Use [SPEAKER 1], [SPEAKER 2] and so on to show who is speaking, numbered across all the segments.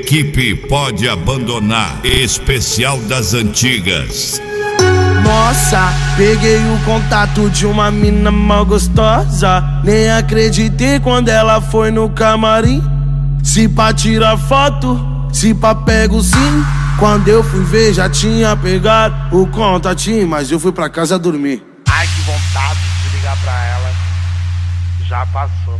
[SPEAKER 1] Equipe pode abandonar. Especial das antigas.
[SPEAKER 2] Nossa, peguei o contato de uma mina mal gostosa. Nem acreditei quando ela foi no camarim. Se pá tirar foto, se pá pego sim. Quando eu fui ver já tinha pegado o contatinho, mas eu fui pra casa dormir.
[SPEAKER 3] Ai, que vontade de ligar pra ela. Já passou.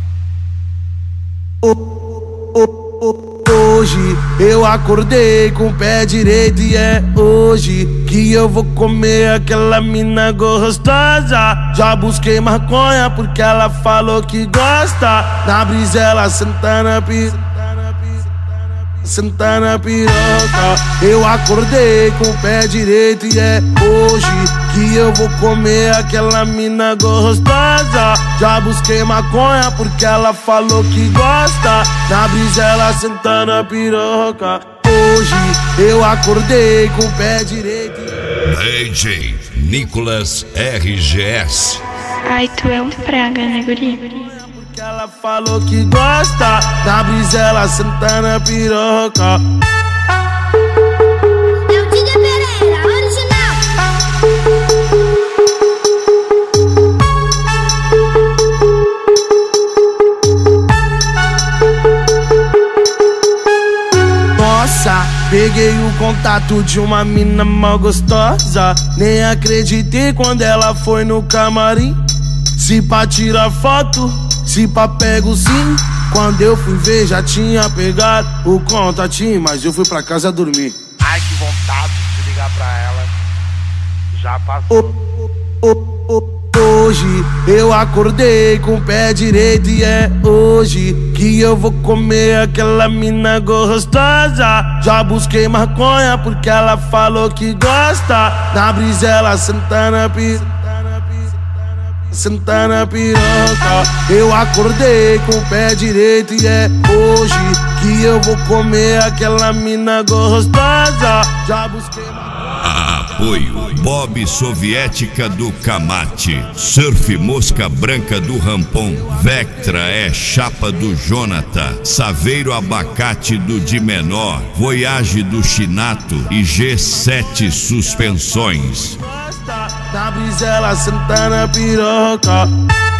[SPEAKER 2] Hoje eu acordei com o pé direito e é hoje que eu vou comer aquela mina gostosa. Já busquei maconha porque ela falou que gosta. Na brisa ela senta na senta na piroca. Eu acordei com o pé direito e é hoje que eu vou comer aquela mina gostosa. Já busquei maconha porque ela falou que gosta. Na brisa ela senta na piroca. Hoje eu acordei com o pé direito.
[SPEAKER 1] DJ Nicolas RGS.
[SPEAKER 4] Ai, tu é um praga, né, guri?
[SPEAKER 2] Ela falou que gosta. Na brisa ela senta na piroca.
[SPEAKER 5] É o DJ Pereira, original.
[SPEAKER 2] Nossa, peguei o contato de uma mina mal gostosa. Nem acreditei quando ela foi no camarim. Se pá tirar foto, se pá pego sim. Quando eu fui ver já tinha pegado o contatinho, mas eu fui pra casa dormir.
[SPEAKER 3] Ai, que vontade de ligar pra ela. Já passou.
[SPEAKER 2] Hoje eu acordei com o pé direito e é hoje que eu vou comer aquela mina gostosa. Já busquei maconha porque ela falou que gosta. Na brisa ela senta na senta na piroca. Eu acordei com o pé direito e é hoje que eu vou comer aquela mina gostosa. Já busquei
[SPEAKER 1] Apoio Bob Soviética do Camate, Surf Mosca Branca do Rampon, Vectra é Chapa do Jonathan, Saveiro Abacate do de Menor, Voyage do Chinato e G7 Suspensões.
[SPEAKER 2] Na brisa ela senta na piroca.